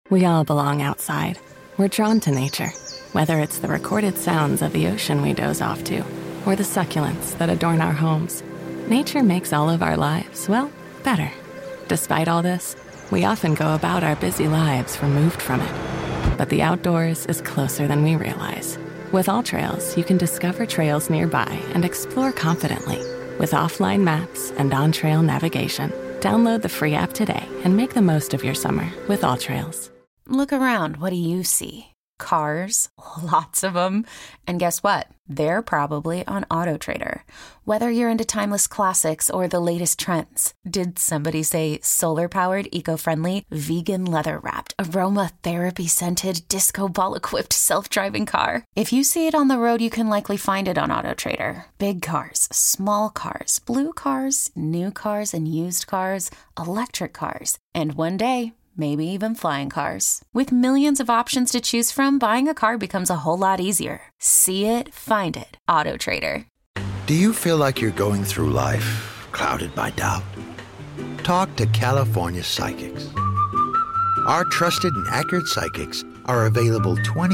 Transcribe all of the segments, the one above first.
We all belong outside. We're drawn to nature, whether it's the recorded sounds of the ocean we doze off to, or the succulents that adorn our homes. Nature makes all of our lives, well, better. Despite all this, we often go about our busy lives removed from it. But the outdoors is closer than we realize. With AllTrails, you can discover trails nearby and explore confidently. With offline maps and on-trail navigation, download the free app today and make the most of your summer with AllTrails. Look around. What do you see? Cars, lots of them. And guess what? They're probably on AutoTrader. Whether you're into timeless classics or the latest trends. Did somebody say solar-powered, eco-friendly, vegan leather-wrapped, aromatherapy-scented, disco ball-equipped self-driving car? If you see it on the road, you can likely find it on AutoTrader. Big cars, small cars, blue cars, new cars and used cars, electric cars. And one day, maybe even flying cars. With millions of options to choose from, buying a car becomes a whole lot easier. See it, find it. AutoTrader. Do you feel like you're going through life clouded by doubt? Talk to California Psychics. Our trusted and accurate psychics are available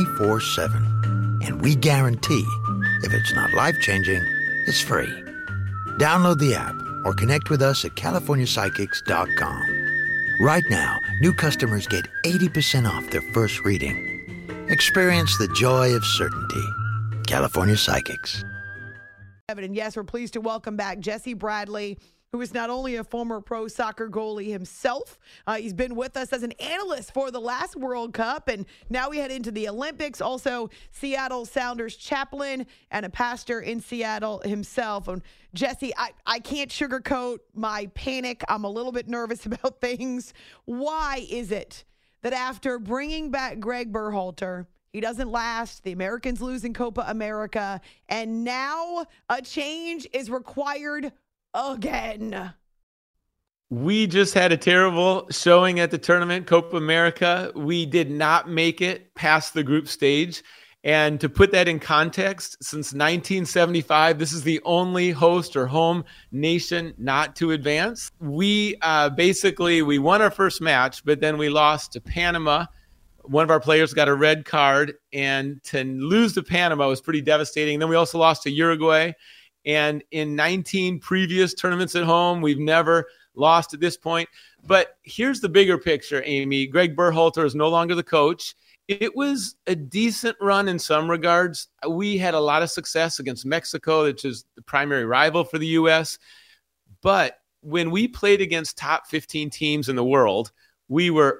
24/7. And we guarantee, if it's not life-changing, it's free. Download the app or connect with us at CaliforniaPsychics.com. Right now, new customers get 80% off their first reading. Experience the joy of certainty. California Psychics. And yes, we're pleased to welcome back Jesse Bradley, who is not only a former pro soccer goalie himself, he's been with us as an analyst for the last World Cup, and now we head into the Olympics. Also, Seattle Sounders chaplain and a pastor in Seattle himself. And Jesse, I can't sugarcoat my panic. I'm a little bit nervous about things. Why is it that after bringing back Greg Berhalter, he doesn't last, the Americans lose in Copa America, and now a change is required again? We just had a terrible showing at the tournament, Copa America. We did not make it past the group stage. And to put that in context, since 1975, this is the only host or home nation not to advance. We we won our first match, but then we lost to Panama. One of our players got a red card, and to lose to Panama was pretty devastating. Then we also lost to Uruguay. And in 19 previous tournaments at home, we've never lost at this point. But here's the bigger picture, Amy. Greg Berhalter is no longer the coach. It was a decent run in some regards. We had a lot of success against Mexico, which is the primary rival for the U.S. But when we played against top 15 teams in the world, we were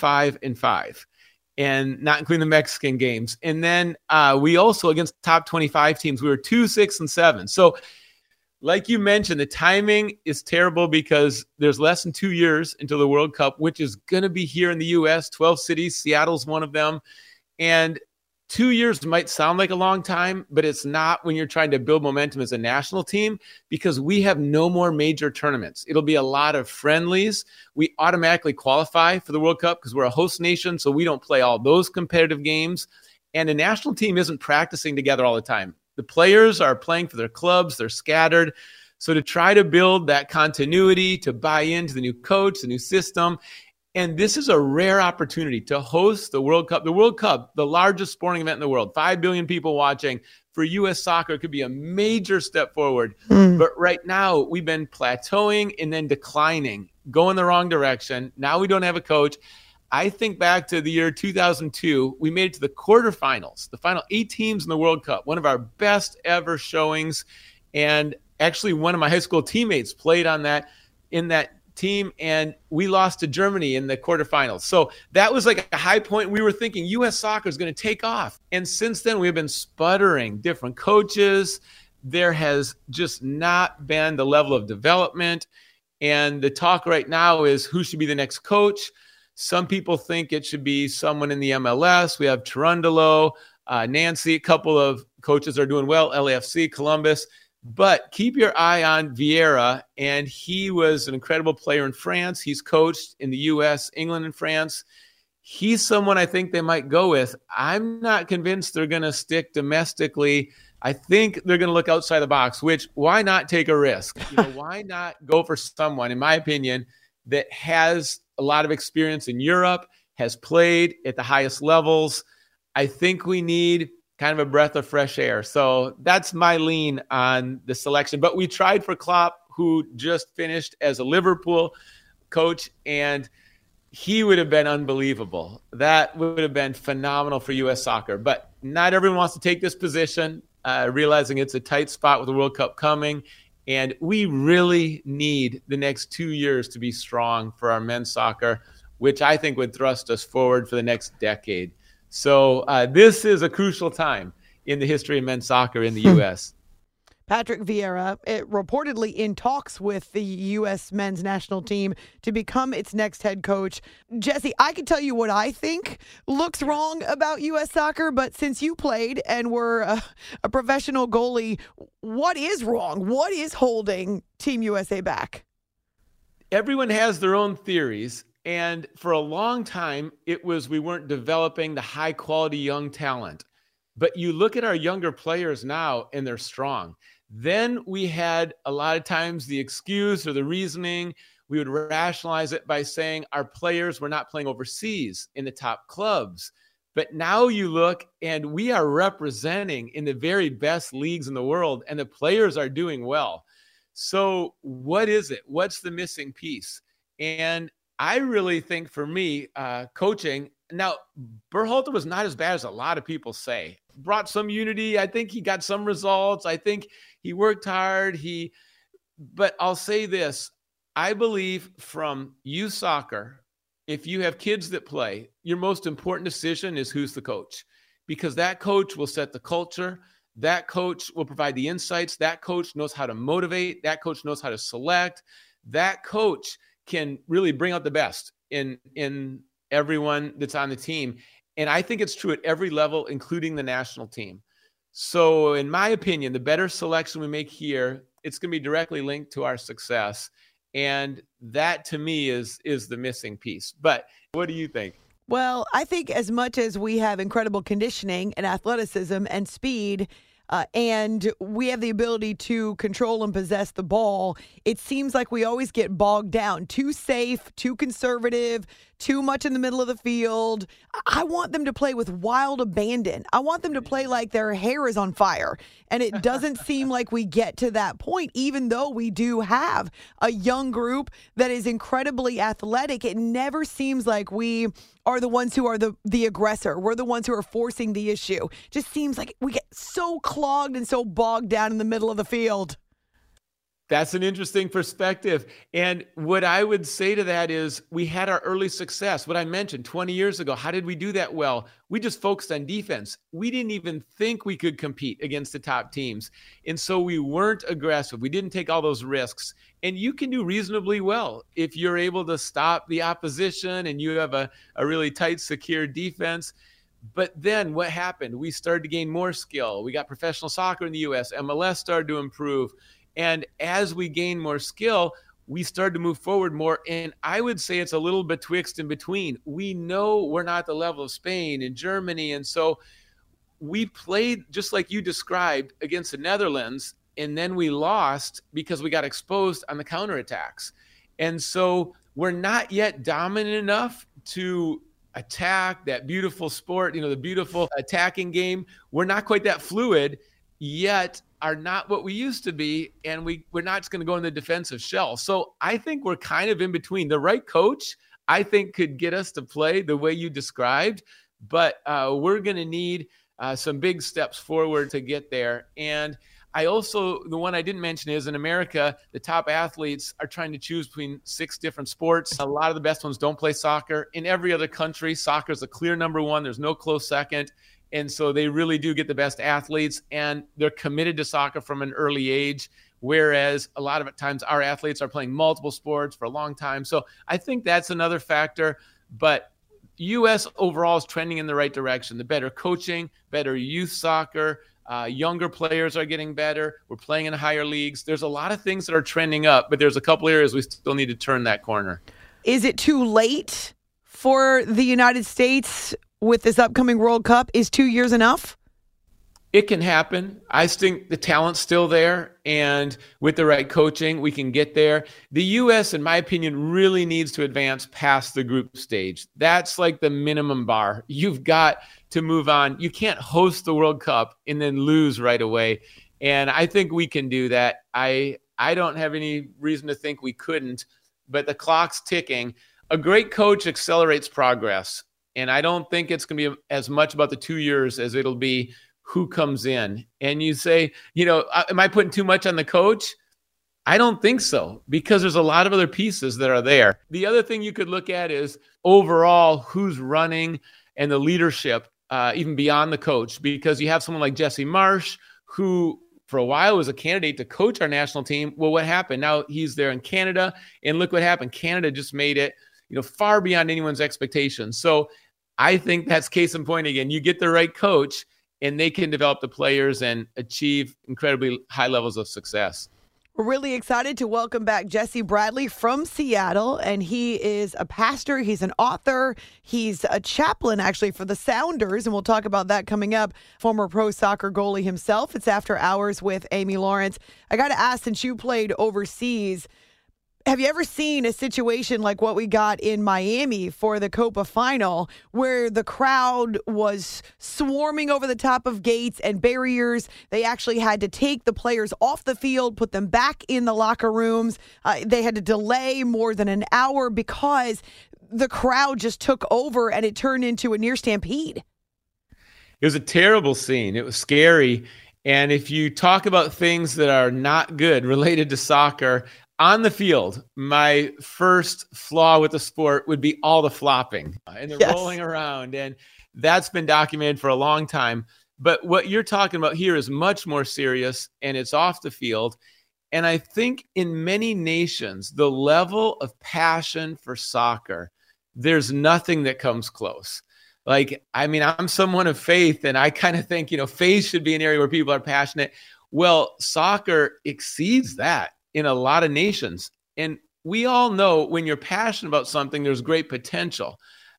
0-5-5. And not including the Mexican games. And then we also, against top 25 teams, we were 2-6-7. So like you mentioned, the timing is terrible because there's less than 2 years until the World Cup, which is going to be here in the U.S., 12 cities. Seattle's one of them. And 2 years might sound like a long time, but it's not when you're trying to build momentum as a national team because we have no more major tournaments. It'll be a lot of friendlies. We automatically qualify for the World Cup because we're a host nation, so we don't play all those competitive games. And the national team isn't practicing together all the time. The players are playing for their clubs. They're scattered. So to try to build that continuity, to buy into the new coach, the new system, and this is a rare opportunity to host the World Cup. The World Cup, the largest sporting event in the world, 5 billion people watching. For U.S. soccer, it could be a major step forward. But right now, we've been plateauing and then declining, going the wrong direction. Now we don't have a coach. I think back to the year 2002, we made it to the quarterfinals, the final 8 teams in the World Cup, one of our best ever showings. And actually, one of my high school teammates played in that team, and we lost to Germany in the quarterfinals. So that was like a high point. We were thinking U.S. soccer is going to take off. And since then, we've been sputtering. Different coaches. There has just not been the level of development. And the talk right now is who should be the next coach. Some people think it should be someone in the MLS. We have Cherundolo, Nancy. A couple of coaches are doing well, LAFC, Columbus. But keep your eye on Vieira, and he was an incredible player in France. He's coached in the U.S., England, and France. He's someone I think they might go with. I'm not convinced they're going to stick domestically. I think they're going to look outside the box, which why not take a risk? Why not go for someone, in my opinion, that has a lot of experience in Europe, has played at the highest levels. I think we need kind of a breath of fresh air. So that's my lean on the selection. But we tried for Klopp, who just finished as a Liverpool coach, and he would have been unbelievable. That would have been phenomenal for U.S. soccer. But not everyone wants to take this position, realizing it's a tight spot with the World Cup coming. And we really need the next 2 years to be strong for our men's soccer, which I think would thrust us forward for the next decade. So this is a crucial time in the history of men's soccer in the U.S. Patrick Vieira, reportedly in talks with the U.S. men's national team to become its next head coach. Jesse, I can tell you what I think looks wrong about U.S. soccer, but since you played and were a professional goalie, what is wrong? What is holding Team USA back? Everyone has their own theories, and for a long time, it was we weren't developing the high-quality young talent. But you look at our younger players now, and they're strong. Then we had a lot of times the excuse or the reasoning, we would rationalize it by saying our players were not playing overseas in the top clubs. But now you look, and we are representing in the very best leagues in the world, and the players are doing well. So what is it? What's the missing piece? And I really think for me, coaching, now Berhalter was not as bad as a lot of people say. Brought some unity. I think he got some results. I think he worked hard. But I'll say this. I believe from youth soccer, if you have kids that play, your most important decision is who's the coach, because that coach will set the culture. That coach will provide the insights. That coach knows how to motivate. That coach knows how to select. That coach can really bring out the best in everyone that's on the team. And I think it's true at every level, including the national team. So in my opinion, the better selection we make here, it's going to be directly linked to our success. And that to me is the missing piece. But what do you think? Well, I think as much as we have incredible conditioning and athleticism and speed, and we have the ability to control and possess the ball, it seems like we always get bogged down. Too safe, too conservative, too much in the middle of the field. I want them to play with wild abandon. I want them to play like their hair is on fire. And it doesn't seem like we get to that point, even though we do have a young group that is incredibly athletic. It never seems like we are the ones who are the aggressor. We're the ones who are forcing the issue. Just seems like we get so clogged and so bogged down in the middle of the field. That's an interesting perspective. And what I would say to that is we had our early success. What I mentioned 20 years ago, how did we do that well? We just focused on defense. We didn't even think we could compete against the top teams. And so we weren't aggressive. We didn't take all those risks. And you can do reasonably well if you're able to stop the opposition and you have a really tight, secure defense. But then what happened? We started to gain more skill. We got professional soccer in the U.S. MLS started to improve. And as we gain more skill, we started to move forward more. And I would say it's a little betwixt and between. We know we're not at the level of Spain and Germany. And so we played just like you described against the Netherlands. And then we lost because we got exposed on the counterattacks. And so we're not yet dominant enough to attack that beautiful sport, the beautiful attacking game. We're not quite that fluid yet, are not what we used to be, and we're not just going to go in the defensive shell. So I think we're kind of in between. The right coach, I think, could get us to play the way you described, but we're going to need some big steps forward to get there. And I also, the one I didn't mention is in America, the top athletes are trying to choose between 6 different sports. A lot of the best ones don't play soccer. In every other country, soccer is a clear number one. There's no close second. And so they really do get the best athletes, and they're committed to soccer from an early age, whereas a lot of times our athletes are playing multiple sports for a long time. So I think that's another factor. But U.S. overall is trending in the right direction. The better coaching, better youth soccer, younger players are getting better. We're playing in higher leagues. There's a lot of things that are trending up, but there's a couple areas we still need to turn that corner. Is it too late for the United States with this upcoming World Cup? Is 2 years enough? It can happen. I think the talent's still there, and with the right coaching, we can get there. The U.S., in my opinion, really needs to advance past the group stage. That's like the minimum bar. You've got to move on. You can't host the World Cup and then lose right away, and I think we can do that. I don't have any reason to think we couldn't, but the clock's ticking. A great coach accelerates progress, and I don't think it's going to be as much about the 2 years as it'll be who comes in. And you say, am I putting too much on the coach? I don't think so, because there's a lot of other pieces that are there. The other thing you could look at is overall who's running and the leadership, even beyond the coach, because you have someone like Jesse Marsch, who for a while was a candidate to coach our national team. Well, what happened? Now he's there in Canada, and look what happened. Canada just made it, far beyond anyone's expectations. So I think that's case in point again. You get the right coach, and they can develop the players and achieve incredibly high levels of success. We're really excited to welcome back Jesse Bradley from Seattle, and he is a pastor. He's an author. He's a chaplain, actually, for the Sounders, and we'll talk about that coming up. Former pro soccer goalie himself. It's After Hours with Amy Lawrence. I got to ask, since you played overseas, have you ever seen a situation like what we got in Miami for the Copa final, where the crowd was swarming over the top of gates and barriers? They actually had to take the players off the field, put them back in the locker rooms. They had to delay more than an hour because the crowd just took over and it turned into a near stampede. It was a terrible scene. It was scary. And if you talk about things that are not good related to soccer, on the field, my first flaw with the sport would be all the flopping and the rolling around. And that's been documented for a long time. But what you're talking about here is much more serious, and it's off the field. And I think in many nations, the level of passion for soccer, there's nothing that comes close. I'm someone of faith, and I kind of think, faith should be an area where people are passionate. Well, soccer exceeds that in a lot of nations. And we all know when you're passionate about something, there's great potential.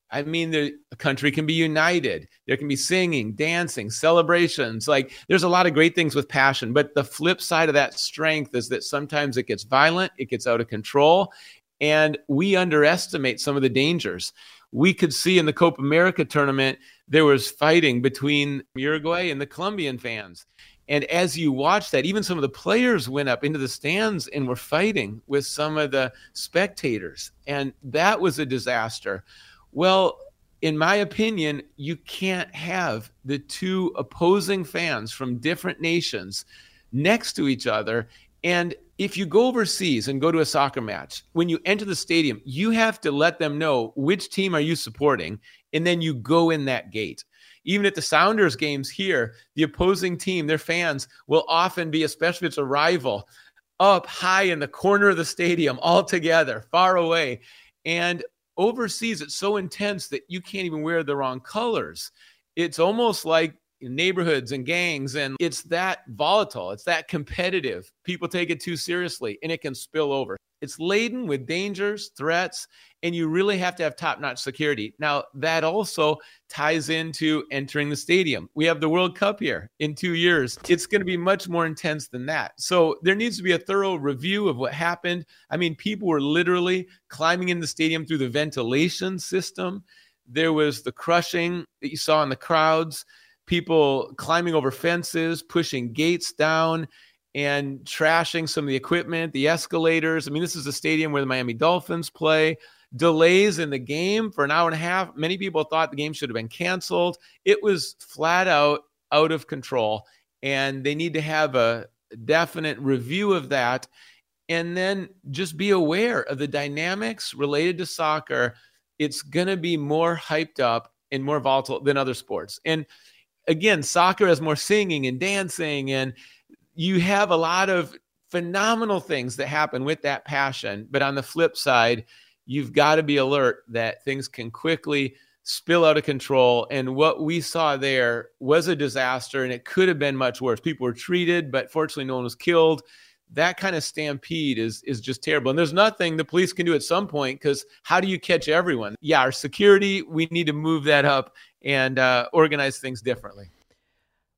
The country can be united. There can be singing, dancing, celebrations. There's a lot of great things with passion. But the flip side of that strength is that sometimes it gets violent, it gets out of control, and we underestimate some of the dangers. We could see in the Copa America tournament, there was fighting between Uruguay and the Colombian fans. And as you watch that, even some of the players went up into the stands and were fighting with some of the spectators. And that was a disaster. Well, in my opinion, you can't have the two opposing fans from different nations next to each other. And if you go overseas and go to a soccer match, when you enter the stadium, you have to let them know which team are you supporting, and then you go in that gate. Even at the Sounders games here, the opposing team, their fans will often be, especially if it's a rival, up high in the corner of the stadium, all together, far away. And overseas, it's so intense that you can't even wear the wrong colors. It's almost like neighborhoods and gangs, and it's that volatile. It's that competitive. People take it too seriously, and it can spill over. It's laden with dangers, threats, and you really have to have top-notch security. Now, that also ties into entering the stadium. We have the World Cup here in 2 years. It's going to be much more intense than that. So there needs to be a thorough review of what happened. People were literally climbing in the stadium through the ventilation system. There was the crushing that you saw in the crowds, people climbing over fences, pushing gates down, and trashing some of the equipment, the escalators. This is a stadium where the Miami Dolphins play. Delays in the game for an hour and a half. Many people thought the game should have been canceled. It was flat out of control, and they need to have a definite review of that, and then just be aware of the dynamics related to soccer. It's going to be more hyped up and more volatile than other sports. And again, soccer has more singing and dancing, and you have a lot of phenomenal things that happen with that passion. But on the flip side, you've got to be alert that things can quickly spill out of control. And what we saw there was a disaster, and it could have been much worse. People were treated, but fortunately no one was killed. That kind of stampede is just terrible. And there's nothing the police can do at some point, because how do you catch everyone? Yeah, our security, we need to move that up and organize things differently.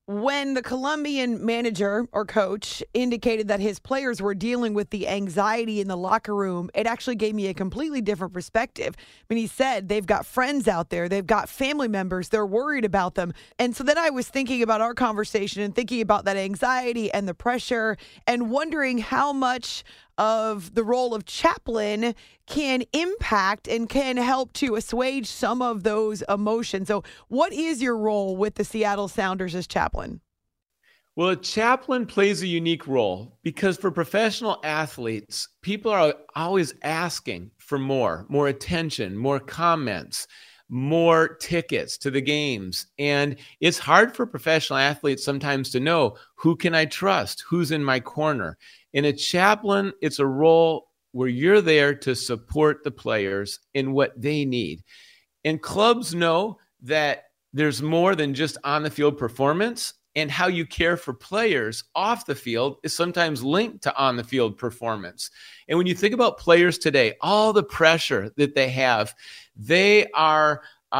When the Colombian manager or coach indicated that his players were dealing with the anxiety in the locker room, it actually gave me a completely different perspective. I mean, he said they've got friends out there, they've got family members, they're worried about them. And so then I was thinking about our conversation and thinking about that anxiety and the pressure and wondering how much of the role of chaplain can impact and can help to assuage some of those emotions. So what is your role with the Seattle Sounders as chaplain? Well, a chaplain plays a unique role because for professional athletes, people are always asking for more attention, more comments, more tickets to the games. And it's hard for professional athletes sometimes to know, who can I trust? Who's in my corner? In a chaplain, it's a role where you're there to support the players in what they need. And clubs know that there's more than just on the field performance, and how you care for players off the field is sometimes linked to on the field performance. And when you think about players today, all the pressure that they are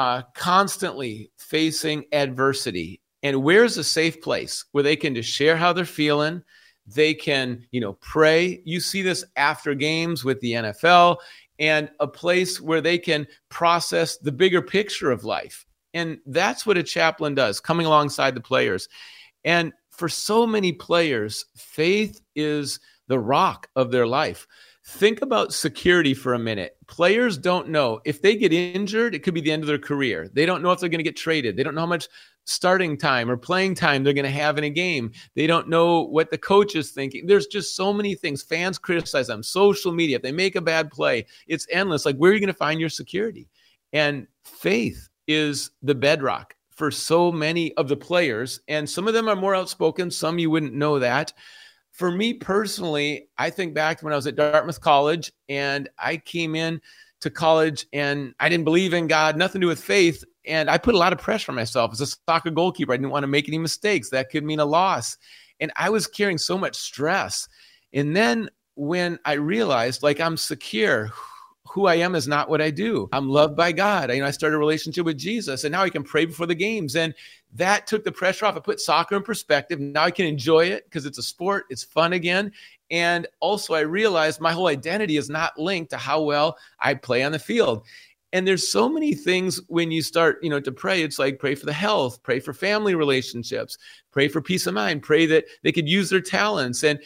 constantly facing adversity. And where's a safe place where they can just share how they're feeling? They can, pray. You see this after games with the NFL, and a place where they can process the bigger picture of life. And that's what a chaplain does, coming alongside the players. And for so many players, faith is the rock of their life. Think about security for a minute. Players don't know if they get injured, it could be the end of their career. They don't know if they're going to get traded. They don't know how much starting time or playing time they're going to have in a game. They don't know what the coach is thinking. There's just so many things. Fans criticize them. Social media, if they make a bad play, it's endless. Like, where are you going to find your security? And faith is the bedrock for so many of the players. And some of them are more outspoken. Some you wouldn't know that. For me personally, I think back to when I was at Dartmouth College, and I came in to college and I didn't believe in God, nothing to do with faith. And I put a lot of pressure on myself as a soccer goalkeeper. I didn't want to make any mistakes. That could mean a loss. And I was carrying so much stress. And then when I realized, I'm secure, who I am is not what I do. I'm loved by God. I started a relationship with Jesus, and now I can pray before the games. And that took the pressure off. It put soccer in perspective. Now I can enjoy it because it's a sport. It's fun again. And also I realized my whole identity is not linked to how well I play on the field. And there's so many things when you start, to pray. It's like, pray for the health, pray for family relationships, pray for peace of mind, pray that they could use their talents. And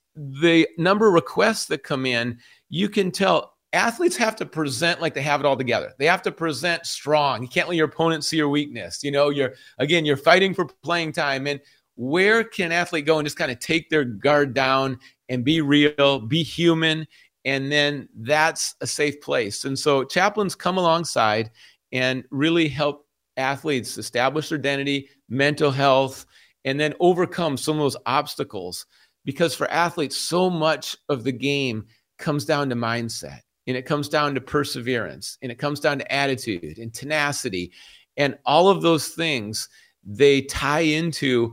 the number of requests that come in, you can tell athletes have to present like they have it all together. They have to present strong. You can't let your opponent see your weakness. You're fighting for playing time. And where can an athlete go and just kind of take their guard down and be real, be human? And then that's a safe place. And so chaplains come alongside and really help athletes establish their identity, mental health, and then overcome some of those obstacles. Because for athletes, so much of the game comes down to mindset, and it comes down to perseverance, and it comes down to attitude and tenacity. And all of those things, they tie into,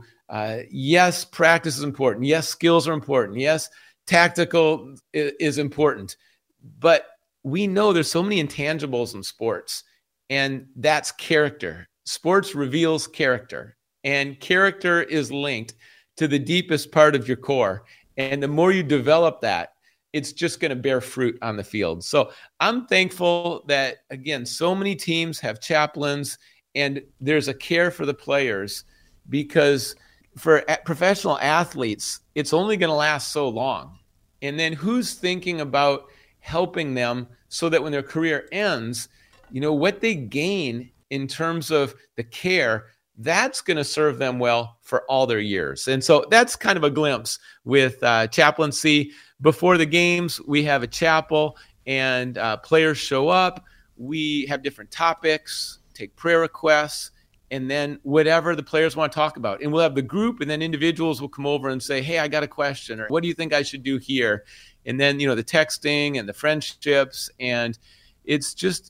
yes, practice is important. Yes, skills are important. Yes, tactical is important. But we know there's so many intangibles in sports, and that's character. Sports reveals character, and character is linked to the deepest part of your core. And the more you develop that, it's just going to bear fruit on the field. So I'm thankful that, again, so many teams have chaplains, and there's a care for the players, because for professional athletes, it's only going to last so long. And then who's thinking about helping them so that when their career ends, what they gain in terms of the care, that's going to serve them well for all their years. And so that's kind of a glimpse with chaplaincy. Before the games, we have a chapel, and players show up. We have different topics, take prayer requests, and then whatever the players want to talk about. And we'll have the group, and then individuals will come over and say, hey, I got a question, or what do you think I should do here? And then, the texting and the friendships. And it's just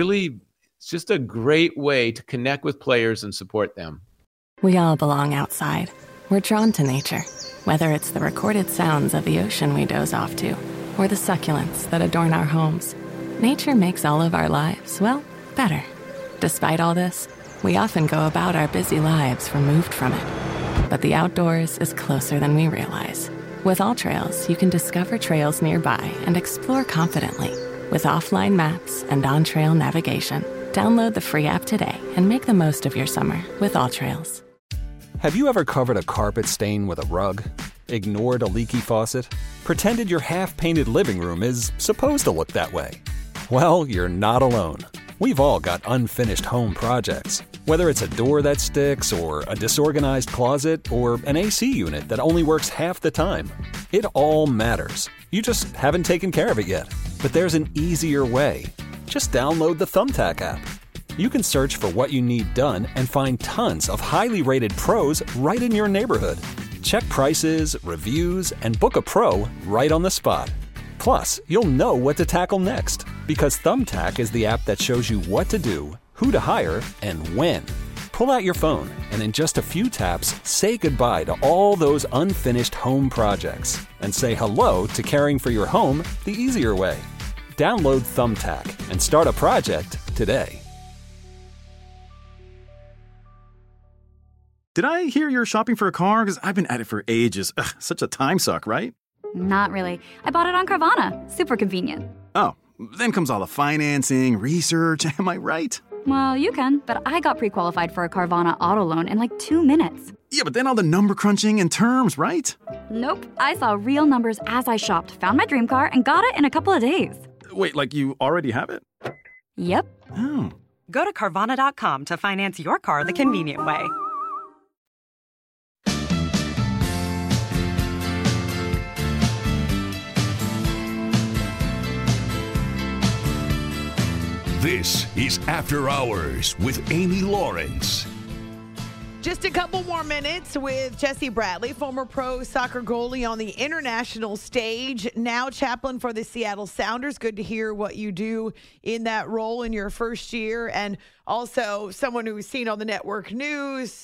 a great way to connect with players and support them. We all belong outside. We're drawn to nature, whether it's the recorded sounds of the ocean we doze off to, or the succulents that adorn our homes. Nature makes all of our lives, better. Despite all this, we often go about our busy lives removed from it. but the outdoors is closer than we realize. With AllTrails, you can discover trails nearby and explore confidently. With offline maps and on-trail navigation, download the free app today and make the most of your summer with AllTrails. Have you ever covered a carpet stain with a rug? Ignored a leaky faucet? Pretended your half-painted living room is supposed to look that way? Well, you're not alone. We've all got unfinished home projects. Whether it's a door that sticks, or a disorganized closet, or an AC unit that only works half the time. It all matters. You just haven't taken care of it yet. But there's an easier way. Just download the Thumbtack app. You can search for what you need done and find tons of highly rated pros right in your neighborhood. Check prices, reviews, and book a pro right on the spot. Plus, you'll know what to tackle next, because Thumbtack is the app that shows you what to do, who to hire, and when. Pull out your phone and in just a few taps, say goodbye to all those unfinished home projects and say hello to caring for your home the easier way. Download Thumbtack and start a project today. Did I hear you're shopping for a car? Because I've been at it for ages. Ugh, such a time suck, right? Not really. I bought it on Carvana. Super convenient. Oh, then comes all the financing, research. Am I right? Well, you can, but I got pre-qualified for a Carvana auto loan in like 2 minutes. Yeah, but then all the number crunching and terms, right? Nope. I saw real numbers as I shopped, found my dream car, and got it in a couple of days. Wait, like you already have it? Yep. Oh. Go to Carvana.com to finance your car the convenient way. This is After Hours with Amy Lawrence. Just a couple more minutes with Jesse Bradley, former pro soccer goalie on the international stage, now chaplain for the Seattle Sounders. Good to hear what you do in that role in your first year, and also someone who's seen on the network news,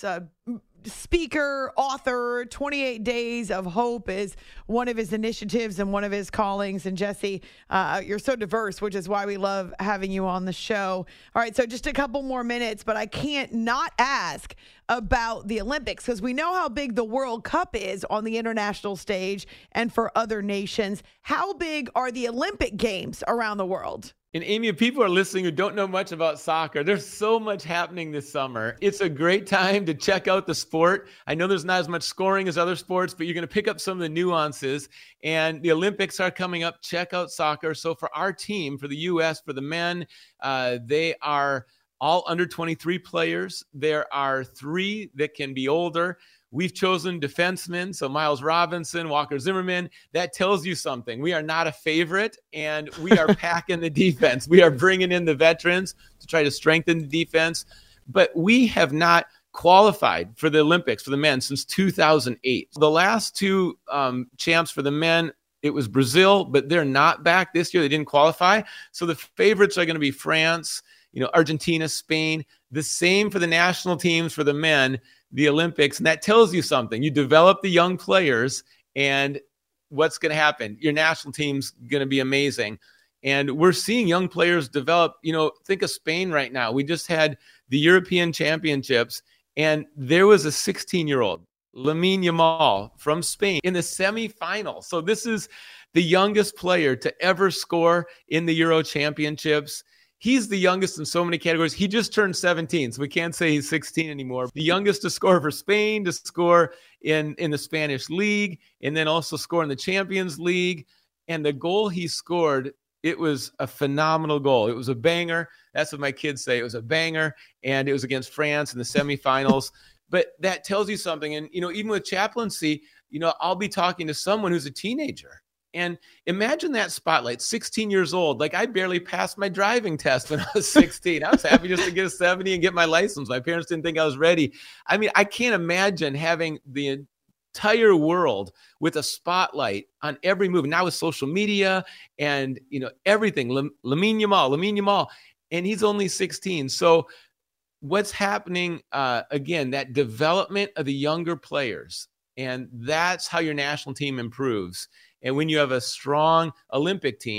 speaker, author. 28 Days of Hope is one of his initiatives and one of his callings. And Jesse, you're so diverse, which is why we love having you on the show. All right, so just a couple more minutes, but I can't not ask about the Olympics, because we know how big the World Cup is on the international stage and for other nations. How big are the Olympic Games around the world? And Amy, if people are listening who don't know much about soccer, there's so much happening this summer. It's a great time to check out the sport. I know there's not as much scoring as other sports, but you're going to pick up some of the nuances. And the Olympics are coming up. Check out soccer. So for our team, for the U.S., for the men, they are all under 23 players. There are 3 that can be older. We've chosen defensemen, so Miles Robinson, Walker Zimmerman. That tells you something. We are not a favorite, and we are packing the defense. We are bringing in the veterans to try to strengthen the defense. But we have not qualified for the Olympics for the men since 2008. The last 2 champs for the men, it was Brazil, but they're not back this year. They didn't qualify. So the favorites are going to be France, Argentina, Spain. The same for the national teams for the men, the Olympics. And that tells you something. You develop the young players, and what's going to happen? Your national team's going to be amazing. And we're seeing young players develop. Think of Spain right now. We just had the European Championships, and there was a 16-year-old, Lamine Yamal from Spain, in the semifinal. So this is the youngest player to ever score in the Euro Championships. He's the youngest in so many categories. He just turned 17, so we can't say he's 16 anymore. The youngest to score for Spain, to score in the Spanish league, and then also score in the Champions League. And the goal he scored, it was a phenomenal goal. It was a banger. That's what my kids say. It was a banger, and it was against France in the semifinals. But that tells you something. And, even with chaplaincy, I'll be talking to someone who's a teenager. And imagine that spotlight, 16 years old. Like, I barely passed my driving test when I was 16. I was happy just to get a 70 and get my license. My parents didn't think I was ready. I mean, I can't imagine having the entire world with a spotlight on every move. Now with social media and, everything. Lamine Yamal, and he's only 16. So what's happening, again, that development of the younger players, and that's how your national team improves. And when you have a strong Olympic team,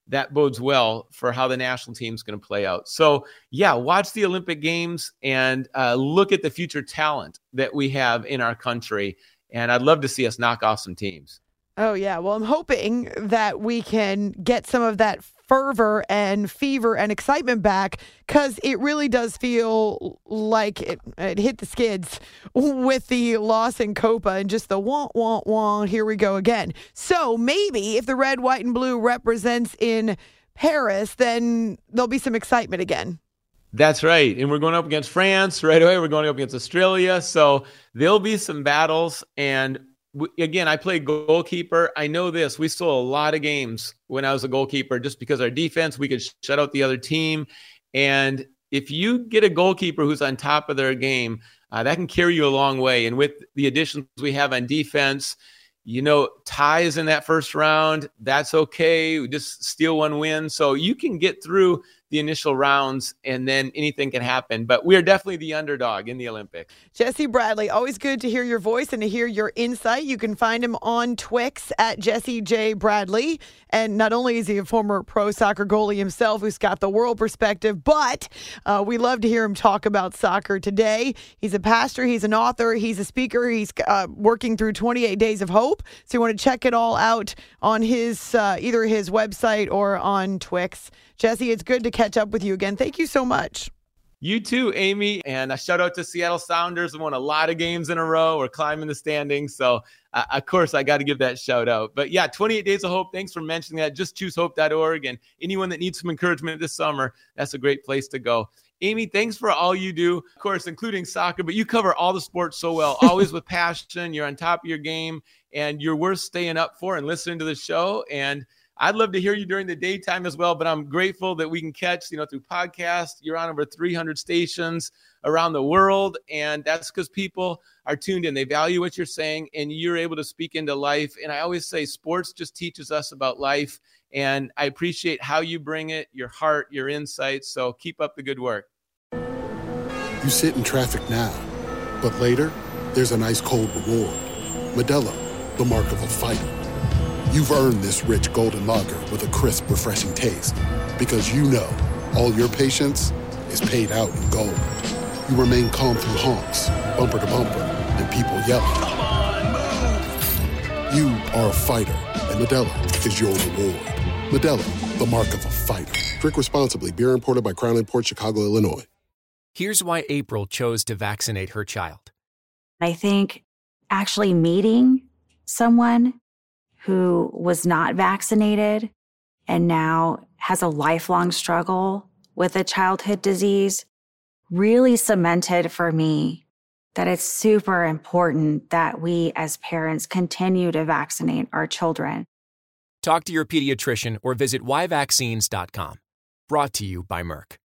that bodes well for how the national team's going to play out. So, yeah, watch the Olympic Games and look at the future talent that we have in our country. And I'd love to see us knock off some teams. Oh, yeah. Well, I'm hoping that we can get some of that fervor and fever and excitement back, because it really does feel like it hit the skids with the loss in Copa and just the wah, wah, wah, here we go again. So maybe if the red, white, and blue represents in Paris, then there'll be some excitement again. That's right. And we're going up against France right away. We're going up against Australia. So there'll be some battles. And again, I played goalkeeper. I know this. We stole a lot of games when I was a goalkeeper just because our defense, we could shut out the other team. And if you get a goalkeeper who's on top of their game, that can carry you a long way. And with the additions we have on defense, ties in that first round, that's okay. We just steal one win. So you can get through the initial rounds, and then anything can happen. But we are definitely the underdog in the Olympics. Jesse Bradley, always good to hear your voice and to hear your insight. You can find him on Twix at Jesse J. Bradley. And not only is he a former pro soccer goalie himself who's got the world perspective, but we love to hear him talk about soccer today. He's a pastor, he's an author, he's a speaker, he's working through 28 Days of Hope. So you want to check it all out on his either his website or on Twix. Jesse, it's good to catch up with you again. Thank you so much. You too, Amy. And a shout out to Seattle Sounders, who won a lot of games in a row. We're climbing the standings. So, of course, I got to give that shout out. But yeah, 28 Days of Hope. Thanks for mentioning that. JustChooseHope.org. And anyone that needs some encouragement this summer, that's a great place to go. Amy, thanks for all you do, of course, including soccer, but you cover all the sports so well, always with passion. You're on top of your game, and you're worth staying up for and listening to the show. And I'd love to hear you during the daytime as well, but I'm grateful that we can catch, through podcasts. You're on over 300 stations around the world, and that's because people are tuned in. They value what you're saying, and you're able to speak into life. And I always say sports just teaches us about life, and I appreciate how you bring it, your heart, your insights. So keep up the good work. You sit in traffic now, but later, there's an ice cold reward. Modelo, the mark of a fighter. You've earned this rich golden lager with a crisp, refreshing taste. Because all your patience is paid out in gold. You remain calm through honks, bumper to bumper, and people yelling. Come on, move! You are a fighter, and Modelo is your reward. Modelo, the mark of a fighter. Drink responsibly. Beer imported by Crown Imports, Chicago, Illinois. Here's why April chose to vaccinate her child. I think actually meeting someone who was not vaccinated and now has a lifelong struggle with a childhood disease really cemented for me that it's super important that we as parents continue to vaccinate our children. Talk to your pediatrician or visit yvaccines.com. Brought to you by Merck.